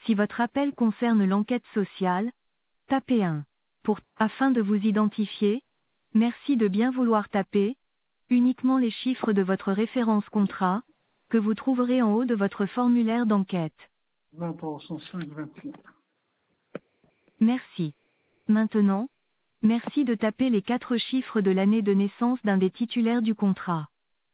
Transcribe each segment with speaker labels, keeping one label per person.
Speaker 1: Si votre appel concerne l'enquête sociale, tapez 1. Afin de vous identifier, merci de bien vouloir taper uniquement les chiffres de votre référence contrat, que vous trouverez en haut de votre formulaire d'enquête.
Speaker 2: 23, 105, 21.
Speaker 1: Merci. Maintenant, merci de taper les 4 chiffres de l'année de naissance d'un des titulaires du contrat.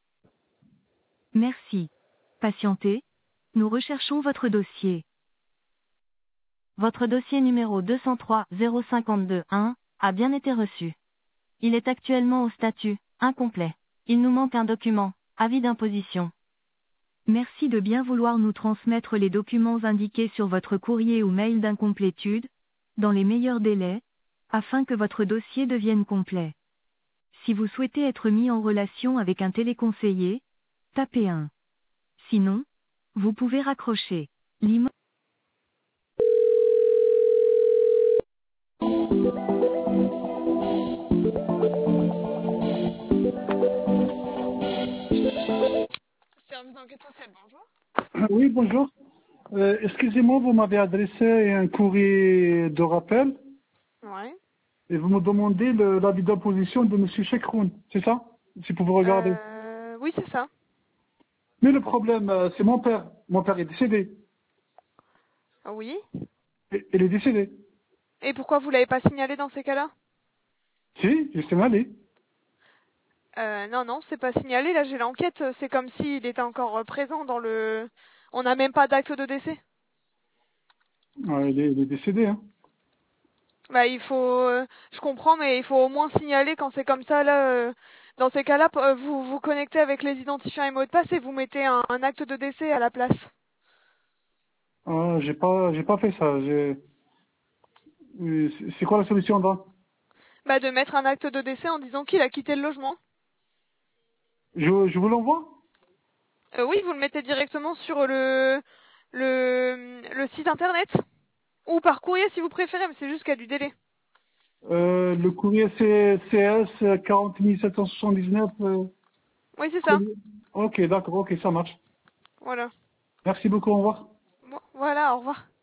Speaker 1: Merci. Patientez, nous recherchons votre dossier. Votre dossier numéro 203 052 1 a bien été reçu. Il est actuellement au statut incomplet. Il nous manque un document, avis d'imposition. Merci de bien vouloir nous transmettre les documents indiqués sur votre courrier ou mail d'incomplétude, dans les meilleurs délais, afin que votre dossier devienne complet. Si vous souhaitez être mis en relation avec un téléconseiller, tapez 1. Sinon, vous pouvez raccrocher.
Speaker 3: Service d'enquête sociale, bonjour.
Speaker 2: Oui, bonjour. Excusez-moi, vous m'avez adressé un courrier de rappel
Speaker 3: Ouais.
Speaker 2: et vous me demandez l'avis d'imposition de M. Chekroun, c'est ça? Si vous pouvez regarder.
Speaker 3: Oui, c'est ça.
Speaker 2: Mais le problème, c'est mon père. Mon père est décédé.
Speaker 3: Oui.
Speaker 2: Il est décédé.
Speaker 3: Et pourquoi vous l'avez pas signalé dans ces cas-là?
Speaker 2: Si, je suis allé.
Speaker 3: Non, non, c'est pas signalé. Là, j'ai l'enquête. C'est comme s'il était encore présent dans le... On n'a même pas d'acte de décès.
Speaker 2: Ouais, il est décédé, hein.
Speaker 3: Bah, il faut... je comprends, mais il faut au moins signaler quand c'est comme ça, là... Dans ces cas-là, vous vous connectez avec les identifiants et mots de passe et vous mettez un acte de décès à la place.
Speaker 2: Ah, j'ai pas fait ça. C'est quoi la solution, là?
Speaker 3: Bah, de mettre un acte de décès en disant qu'il a quitté le logement.
Speaker 2: Je vous l'envoie?
Speaker 3: Oui, vous le mettez directement sur le site internet. Ou par courrier si vous préférez, mais c'est juste qu'il y a du délai.
Speaker 2: Le courrier c'est CS 40 779.
Speaker 3: Oui, c'est ça.
Speaker 2: Courrier. Ok, d'accord, ok, ça marche.
Speaker 3: Voilà.
Speaker 2: Merci beaucoup, au revoir.
Speaker 3: Bon, voilà, au revoir.